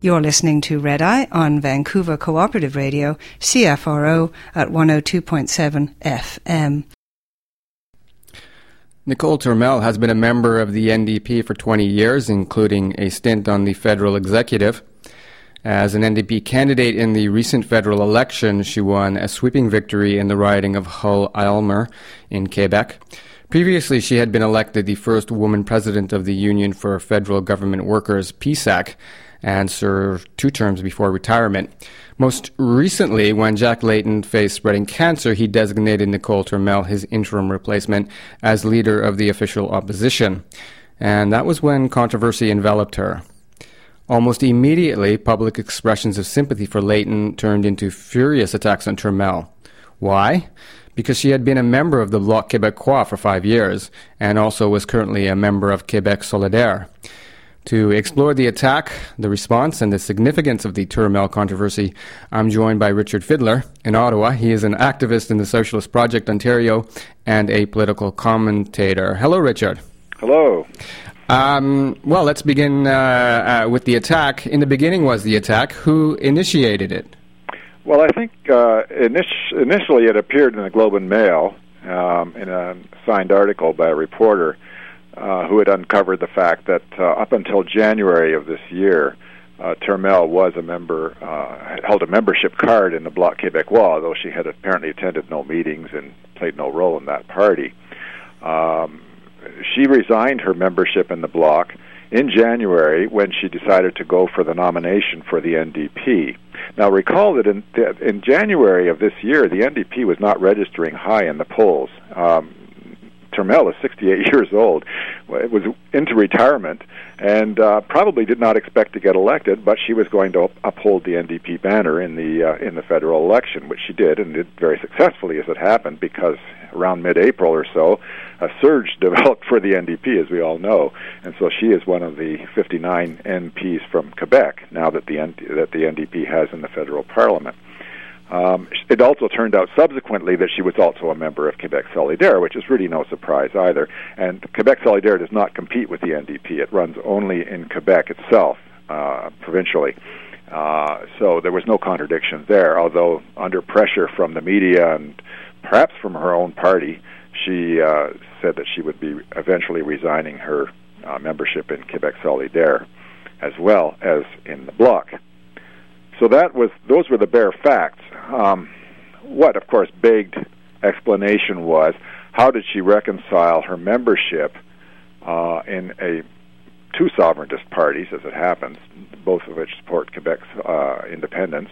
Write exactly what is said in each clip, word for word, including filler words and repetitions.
You're listening to Red Eye on Vancouver Cooperative Radio, C F R O at one oh two point seven F M. Nicole Turmel has been a member of the N D P for twenty years, including a stint on the federal executive. As an N D P candidate in the recent federal election, she won a sweeping victory in the riding of Hull-Aylmer in Quebec. Previously, she had been elected the first woman president of the Union for Federal Government Workers, P S A C, and served two terms before retirement. Most recently, when Jack Layton faced spreading cancer, he designated Nicole Turmel his interim replacement as leader of the official opposition. And that was when controversy enveloped her. Almost immediately, public expressions of sympathy for Layton turned into furious attacks on Turmel. Why? Because she had been a member of the Bloc Québécois for five years, and also was currently a member of Québec Solidaire. To explore the attack, the response, and the significance of the Turmel controversy, I'm joined by Richard Fidler in Ottawa. He is an activist in the Socialist Project Ontario and a political commentator. Hello, Richard. Hello. Um, well, let's begin uh, uh, with the attack. In the beginning was the attack. Who initiated it? Well, I think uh, init- initially it appeared in the Globe and Mail um, in a signed article by a reporter uh, who had uncovered the fact that uh, up until January of this year, uh, Turmel was a member, uh, held a membership card in the Bloc Québécois, though she had apparently attended no meetings and played no role in that party. Um, she resigned her membership in the Bloc in January when she decided to go for the nomination for the N D P. Now, recall that in, in January of this year, the N D P was not registering high in the polls. Um, Turmel is sixty-eight years old, was into retirement, and uh, probably did not expect to get elected, but she was going to uphold the N D P banner in the uh, in the federal election, which she did, and did very successfully as it happened, because around mid-April or so, a surge developed for the N D P, as we all know, and so she is one of the fifty-nine M Ps from Quebec now that the N- that the N D P has in the federal parliament. Um, it also turned out subsequently that she was also a member of Quebec Solidaire, which is really no surprise either. And Quebec Solidaire does not compete with the N D P. It runs only in Quebec itself, uh, provincially. Uh, so there was no contradiction there, although under pressure from the media and perhaps from her own party, she uh, said that she would be eventually resigning her uh, membership in Quebec Solidaire as well as in the Bloc. So that was; those were the bare facts. Um, what, of course, begged explanation was, how did she reconcile her membership uh, in a two sovereigntist parties, as it happens, both of which support Quebec's uh, independence,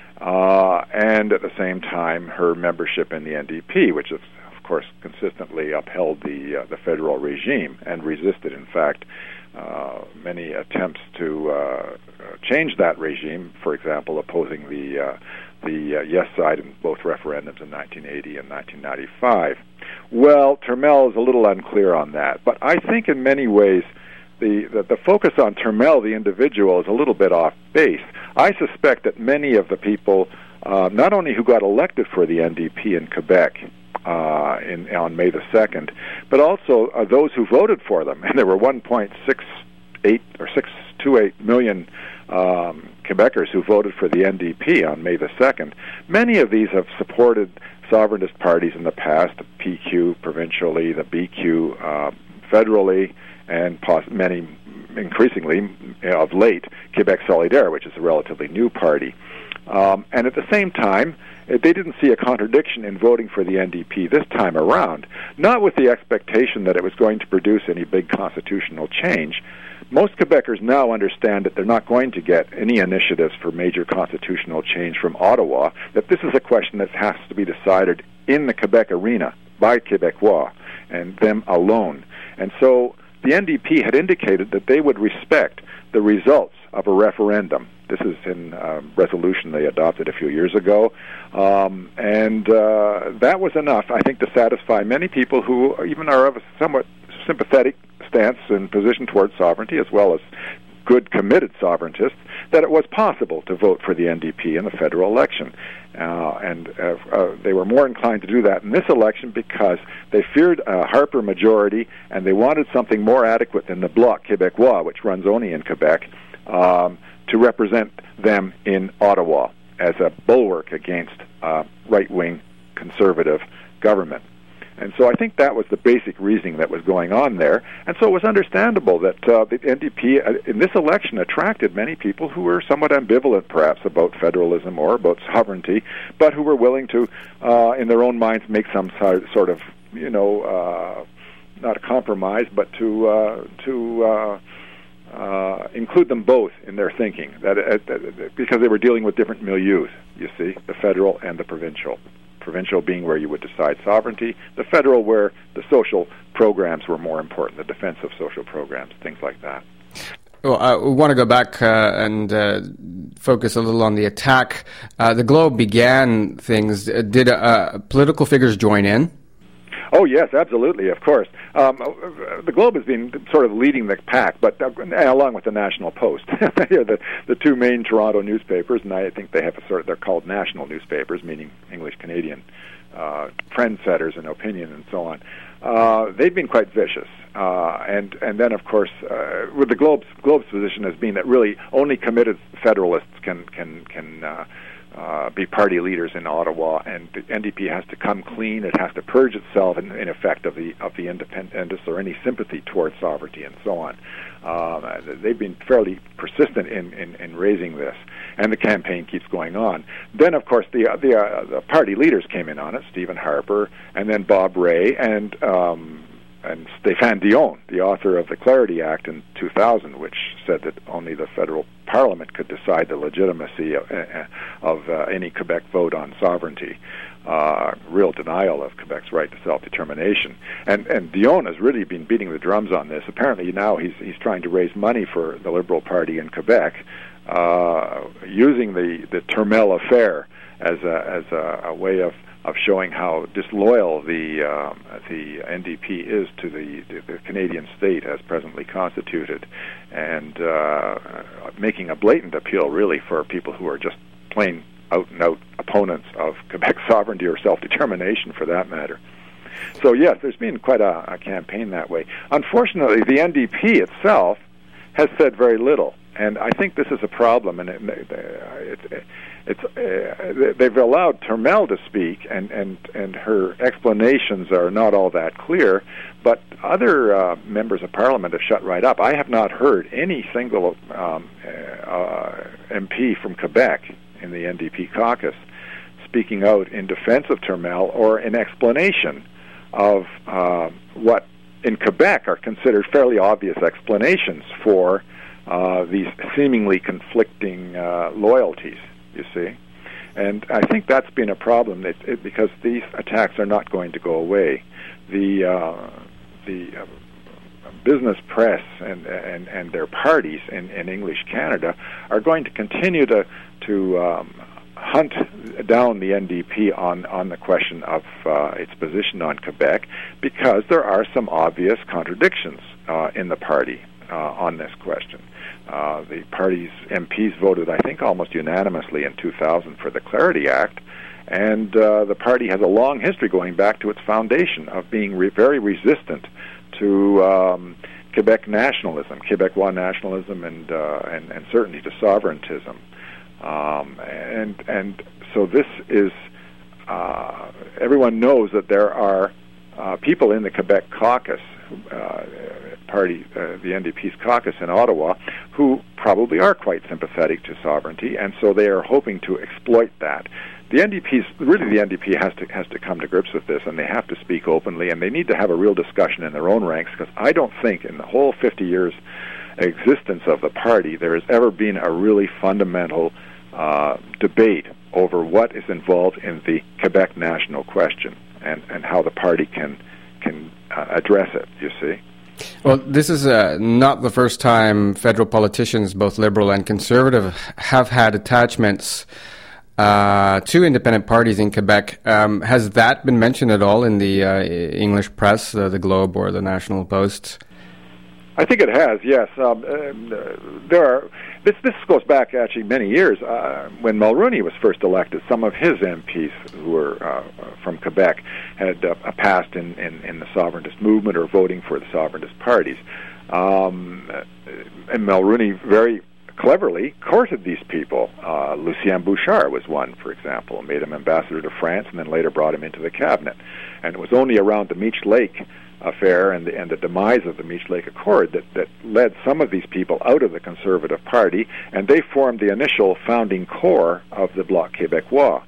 uh, and at the same time her membership in the N D P, which is, of course, consistently upheld the uh, the federal regime and resisted, in fact, Uh, many attempts to uh, change that regime, for example, opposing the uh, the uh, yes side in both referendums in nineteen eighty and nineteen ninety-five. Well, Turmel is a little unclear on that, but I think in many ways the, the, the focus on Turmel, the individual, is a little bit off base. I suspect that many of the people, uh, not only who got elected for the N D P in Quebec, Uh, in, on May the second, but also uh, those who voted for them, and there were one point six eight or six two eight million um, Quebecers who voted for the N D P on May the second. Many of these have supported sovereigntist parties in the past, the P Q provincially, the B Q uh, federally, and pos- many, increasingly, of late, Quebec Solidaire, which is a relatively new party. Um, and at the same time, they didn't see a contradiction in voting for the N D P this time around, not with the expectation that it was going to produce any big constitutional change. Most Quebecers now understand that they're not going to get any initiatives for major constitutional change from Ottawa, that this is a question that has to be decided in the Quebec arena by Québécois and them alone. And so the N D P had indicated that they would respect the results of a referendum. This is in a resolution they adopted a few years ago. Um, and uh, that was enough, I think, to satisfy many people who even are of a somewhat sympathetic stance and position towards sovereignty, as well as good, committed sovereigntists, that it was possible to vote for the N D P in the federal election. Uh, and uh, uh, they were more inclined to do that in this election because they feared a Harper majority, and they wanted something more adequate than the Bloc Québécois, which runs only in Quebec, um, to represent them in Ottawa as a bulwark against uh, right-wing conservative government. And so I think that was the basic reasoning that was going on there. And so it was understandable that uh, the N D P uh, in this election attracted many people who were somewhat ambivalent perhaps about federalism or about sovereignty, but who were willing to, uh, in their own minds, make some sort of, you know, uh, not a compromise, but to, uh, to uh, uh, include them both in their thinking, that, uh, that because they were dealing with different milieus, you see, the federal and the provincial. Provincial being where you would decide sovereignty, the federal where the social programs were more important, the defense of social programs, things like that. Well, I want to go back uh, and uh, focus a little on the attack. Uh, the Globe began things. Did uh, political figures join in? Oh, yes, absolutely, of course. Um, the Globe has been sort of leading the pack, but uh, along with the National Post. They're the, the two main Toronto newspapers, and I think they have a sort of, they're called national newspapers, meaning English-Canadian uh, trendsetters in opinion and so on. Uh, they've been quite vicious. Uh, and, and then, of course, uh, with the Globe's, Globe's position has been that really only committed federalists can, can, can uh, Uh, be party leaders in Ottawa, and the N D P has to come clean. It has to purge itself, in, in effect, of the of the independentists or any sympathy towards sovereignty and so on. Um, they've been fairly persistent in, in, in raising this, and the campaign keeps going on. Then, of course, the the, uh, the party leaders came in on it: Stephen Harper, and then Bob Rae, and um, and Stéphane Dion, the author of the Clarity Act in two thousand, which said that only the federal Parliament could decide the legitimacy of, uh, of uh, any Quebec vote on sovereignty. Uh, real denial of Quebec's right to self-determination. And and Dion has really been beating the drums on this. Apparently now he's he's trying to raise money for the Liberal Party in Quebec, uh, using the, the Turmel affair as a as a, a way of of showing how disloyal the um, the N D P is to the, the, the Canadian state as presently constituted, and uh, making a blatant appeal really for people who are just plain out-and-out opponents of Quebec sovereignty or self-determination for that matter. So yes, there's been quite a, a campaign that way. Unfortunately, the N D P itself has said very little, and I think this is a problem, and it, it, it It's, uh, they've allowed Turmel to speak, and, and, and her explanations are not all that clear, but other uh, members of Parliament have shut right up. I have not heard any single um, uh, M P from Quebec in the N D P caucus speaking out in defense of Turmel or in explanation of uh, what in Quebec are considered fairly obvious explanations for uh, these seemingly conflicting uh, loyalties. You see, and I think that's been a problem it, it, because these attacks are not going to go away. The uh, the uh, business press and, and and their parties in, in English Canada are going to continue to to um, hunt down the N D P on on the question of uh, its position on Quebec, because there are some obvious contradictions uh, in the party uh, on this question. Uh, the party's M Ps voted, I think, almost unanimously in two thousand for the Clarity Act, and uh, the party has a long history going back to its foundation of being re- very resistant to um, Quebec nationalism, Quebecois nationalism, and, uh, and and certainly to sovereigntism. Um, and and so this is uh, everyone knows that there are uh, people in the Quebec caucus. Uh, party, uh, the N D P's caucus in Ottawa, who probably are quite sympathetic to sovereignty, and so they are hoping to exploit that. The N D P's, really the N D P has to has to come to grips with this, and they have to speak openly, and they need to have a real discussion in their own ranks, because I don't think in the whole fifty years existence of the party there has ever been a really fundamental uh, debate over what is involved in the Quebec national question and, and how the party can can uh, address it, you see. Well, this is uh, not the first time federal politicians, both Liberal and Conservative, have had attachments uh, to independent parties in Quebec. Um, has that been mentioned at all in the uh, English press, uh, the Globe or the National Post? I think it has, yes. Um, uh, there are. This this goes back actually many years. Uh, when Mulroney was first elected, some of his M Ps who were uh, from Quebec had uh, a past in, in, in the sovereigntist movement or voting for the sovereigntist parties. Um, and Mulroney very cleverly courted these people. Uh, Lucien Bouchard was one, for example, made him ambassador to France and then later brought him into the cabinet. And it was only around the Meech Lake affair and the, and the demise of the Meech Lake Accord that, that led some of these people out of the Conservative Party, and they formed the initial founding core of the Bloc Québécois.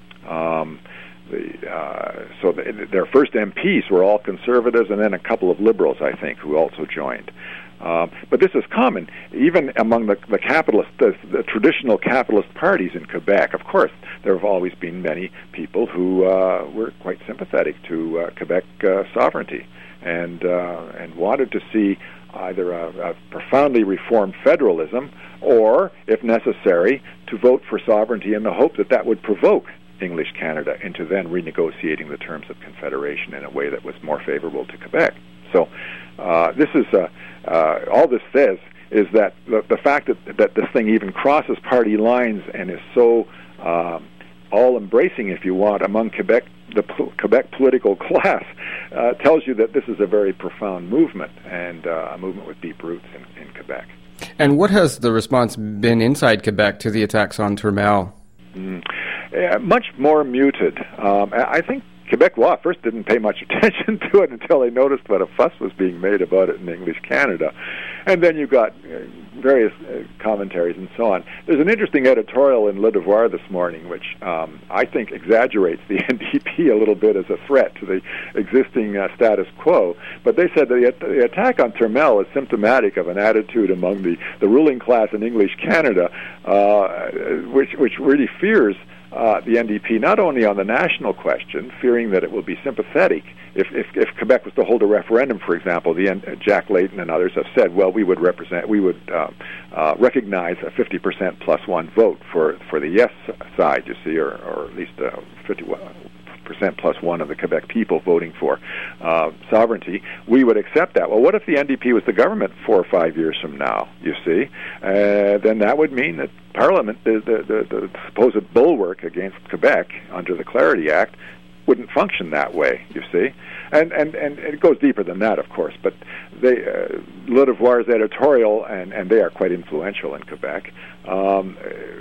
Um, the, uh, so the, their first M Ps were all conservatives, and then a couple of liberals, I think, who also joined. Um, but this is common, even among the, the capitalist, the, the traditional capitalist parties in Quebec. Of course, there have always been many people who uh, were quite sympathetic to uh, Quebec uh, sovereignty and uh, and wanted to see either a, a profoundly reformed federalism or, if necessary, to vote for sovereignty in the hope that that would provoke English Canada into then renegotiating the terms of Confederation in a way that was more favorable to Quebec. So uh, this is uh, uh, all this says is that the, the fact that that this thing even crosses party lines and is so um, all-embracing, if you want, among Quebec, the po- Quebec political class, uh, tells you that this is a very profound movement and uh, a movement with deep roots in, in Quebec. And what has the response been inside Quebec to the attacks on Turmel? Mm. Uh, much more muted. Um, I think Quebecois first didn't pay much attention to it until they noticed what a fuss was being made about it in English Canada. And then you got uh, various uh, commentaries and so on. There's an interesting editorial in Le Devoir this morning which um, I think exaggerates the N D P a little bit as a threat to the existing uh, status quo. But they said that the, the attack on Turmel is symptomatic of an attitude among the, the ruling class in English Canada uh, which, which really fears Uh, the N D P, not only on the national question, fearing that it will be sympathetic. If, if, if Quebec was to hold a referendum, for example, the uh, Jack Layton and others have said, well, we would represent, we would uh, uh, recognize a fifty percent plus one vote for, for the yes side, you see, or, or at least uh, fifty percent plus one of the Quebec people voting for uh, sovereignty. We would accept that. Well, what if the N D P was the government four or five years from now, you see? Uh, then that would mean that Parliament, the, the, the, the supposed bulwark against Quebec under the Clarity Act, wouldn't function that way, you see. And and, and it goes deeper than that, of course, but they, uh, Le Devoir's editorial, and, and they are quite influential in Quebec, um,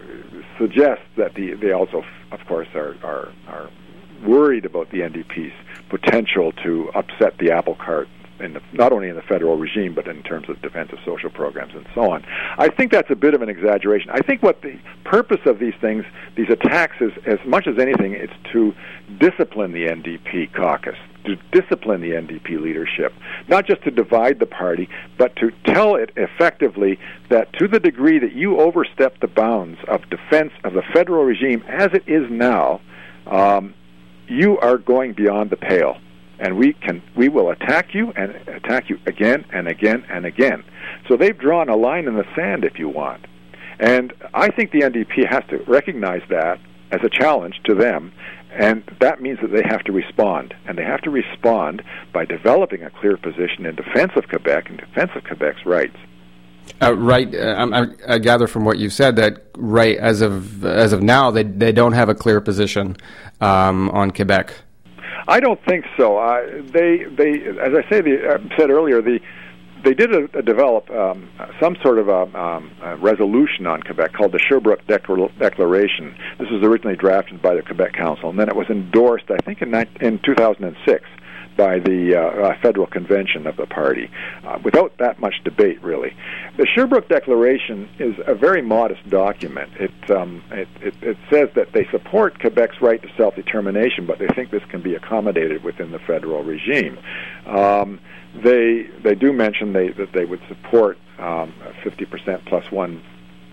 suggests that the, they also, of course, are, are, are worried about the N D P's potential to upset the apple cart, in the, not only in the federal regime, but in terms of defensive social programs and so on. I think that's a bit of an exaggeration. I think what the purpose of these things, these attacks, is, as much as anything, it's to discipline the N D P caucus, to discipline the N D P leadership, not just to divide the party, but to tell it effectively that to the degree that you overstep the bounds of defense of the federal regime as it is now, um, you are going beyond the pale. And we can, we will attack you and attack you again and again and again. So they've drawn a line in the sand, if you want. And I think the N D P has to recognize that as a challenge to them, and that means that they have to respond. And they have to respond by developing a clear position in defense of Quebec and defense of Quebec's rights. Uh, right, uh, I, I gather from what you've said that right as of as of now they they don't have a clear position um, on Quebec. I don't think so. Uh, they, they, as I say, the, uh, said earlier, the, they did a, a develop um, some sort of a, um, a resolution on Quebec called the Sherbrooke Declar- Declaration. This was originally drafted by the Quebec Council, and then it was endorsed, I think, in, in two thousand six by the uh, uh, Federal Convention of the party, uh, without that much debate, really. The Sherbrooke Declaration is a very modest document. It, um, it, it, it says that they support Quebec's right to self-determination, but they think this can be accommodated within the federal regime. Um, they they do mention they, that they would support um, fifty percent plus one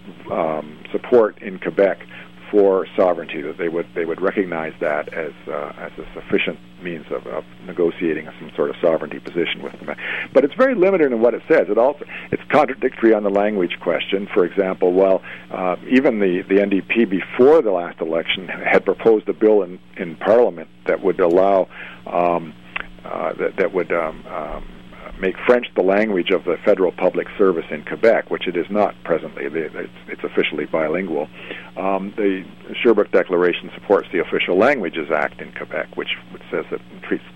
um, support in Quebec for sovereignty, that they would they would recognize that as uh, as a sufficient means of, of negotiating some sort of sovereignty position with them. But it's very limited in what it says. It also it's contradictory on the language question. For example, while uh, even the, the N D P before the last election had proposed a bill in, in Parliament that would allow um, uh, that that would um, um, make French the language of the federal public service in Quebec, which it is not presently. It's, it's officially bilingual. Um, the Sherbrooke Declaration supports the Official Languages Act in Quebec, which, which says that treats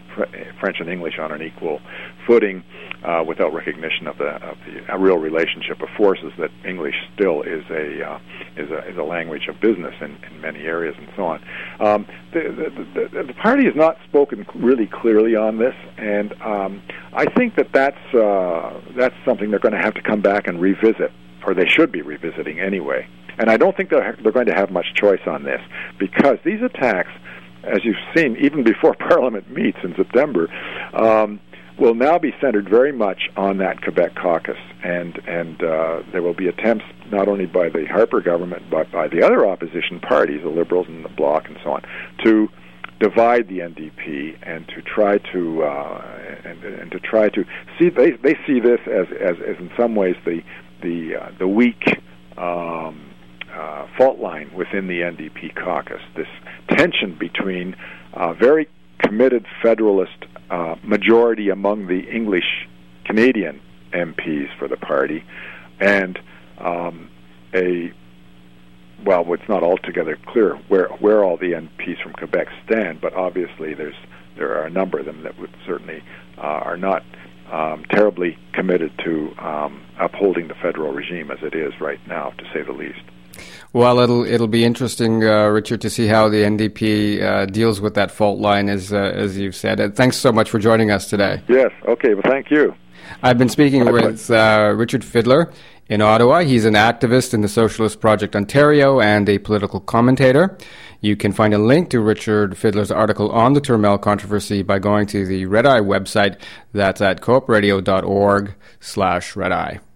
French and English on an equal footing, uh, without recognition of the of the a real relationship of forces. That English still is a uh, is a is a language of business in, in many areas and so on. Um, the, the, the the party has not spoken really clearly on this, and um, I think that that's uh, that's something they're going to have to come back and revisit, or they should be revisiting anyway. And I don't think they're, they're going to have much choice on this, because these attacks, as you've seen, even before Parliament meets in September, um, will now be centered very much on that Quebec caucus. And, and uh, there will be attempts not only by the Harper government, but by the other opposition parties, the Liberals and the Bloc and so on, to divide the N D P and to try to uh, and, and to try to see they they see this as as, as in some ways the the uh, the weak um, uh, fault line within the N D P caucus. This tension between uh, very committed Federalist uh, majority among the English Canadian M Ps for the party, and um, a well, it's not altogether clear where where all the M Ps from Quebec stand, but obviously there's there are a number of them that would certainly uh, are not um, terribly committed to um, upholding the federal regime as it is right now, to say the least. Well, it'll it'll be interesting, uh, Richard, to see how the N D P uh, deals with that fault line, as uh, as you've said. And thanks so much for joining us today. Yes. Okay. Well, thank you. I've been speaking My with uh, Richard Fidler in Ottawa. He's an activist in the Socialist Project Ontario and a political commentator. You can find a link to Richard Fidler's article on the Turmel controversy by going to the Red Eye website. That's at coop radio dot org slash Red Eye.